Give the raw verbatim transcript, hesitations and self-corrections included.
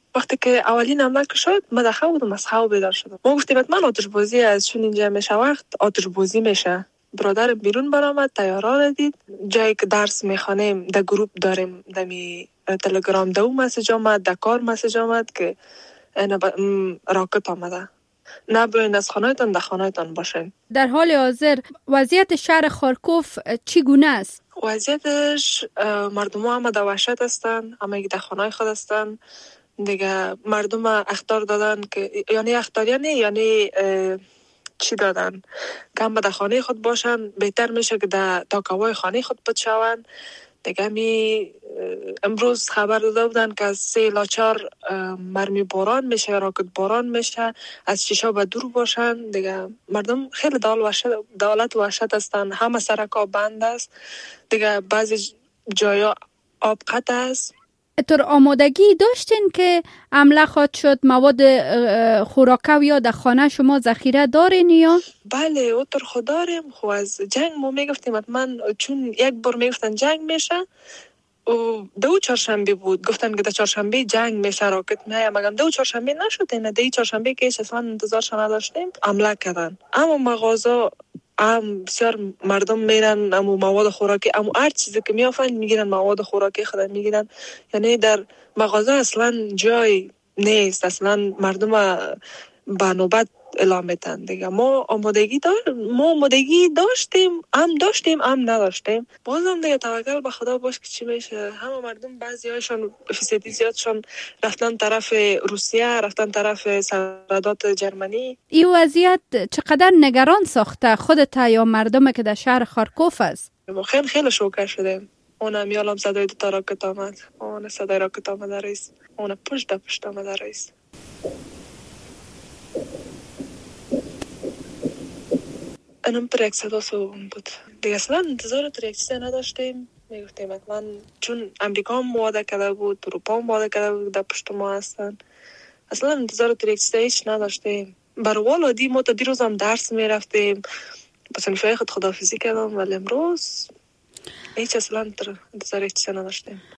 وقتی که اولین حمله شد ما در خواب بودم، از خواب بیدار شدم. ما گفتیم حتما آتش بازی از چون اینجا میشه وقت آتش بازی میشه. برادر بیرون برآمد، تیارا را دید. جایی که درس میخوانیم در گروپ داریم، دمی تلگرام دو مسیج آمد، در کار مسیج آمد که راکت آمده، نباید از خانهتان در خانهتان باشین. در حال حاضر وضعیت شهر خارکوف چگونه است؟ وضعیتش مردم همه در وحشت هستند، همه در خانه خود هستند. دیگه مردم اخطار دادن که یعنی اخطار یعنی یعنی چی دادن که هم در خانه خود باشن، بهتر میشه که در تاکوای خانه خود بچوان. دیگه می امروز خبر داده بودن که از سه الی چهار مرمی باران میشه، راکت باران میشه، از شیشه به دور باشن. دیگه مردم خیلی دال وحشت دالت وحشت هستن، همه سرکا بند است. دیگه بعضی جایا آب قطع است. طور آمادگی داشتین که حمله خواهد شد؟ مواد خوراکه یا در خانه شما ذخیره دارین یا؟ بله اوتر خود داریم. خو از جنگ ما میگفتیم حتما، چون یک بار میگفتن جنگ میشه و دو چهارشنبه بود گفتن که در چهارشنبه جنگ میشه، راکت میه، مگم دو چهارشنبه نشد. نه دی چهارشنبه که اصلا انتظارش نداشتیم حمله کردن. اما مغازه ام بسیار مردم میرن، امو مواد خوراکی، امو هر چیزی که میافن میگیرن، مواد خوراکی خود میگیرن. یعنی در مغازه اصلا جای نیست، اصلا مردم به نوبت اعلام میتن. دیگه ما آمادگی داشت ما آمادگی داشتیم، هم داشتیم هم نداشتیم. بازم دیگه توکل به خدا باش که چی میشه. همه مردم بعضیاشون فیصدی زیادشون رفتن طرف روسیه، رفتن طرف سرحدات جرمنی. این وضعیت چقدر نگران ساخته خودت یا مردم که در شهر خارکوف است؟ ما خیلی خیلی شوکه شدیم. اون میالم صدای دو تا راکت آمد، اون صدای راکت آمد رئیس، اون پشت در پشت آمد رئیس. انم پر یک صدا سوم بود. دیگه اصلا انتظار تریکسی نداشتیم. میگفتیم حتما چون امریکا هم مواده کرده بود، اروپا هم مواده کرده بود در پشت ما هستن، اصلا انتظار تریکسی هیچ نداشتیم. بروالا دی ما تا دیروز هم درس میرفتیم، با صنفه خود خداحافظی کردم، ولی امروز هیچ اصلا انتظار هیچ نداشتیم.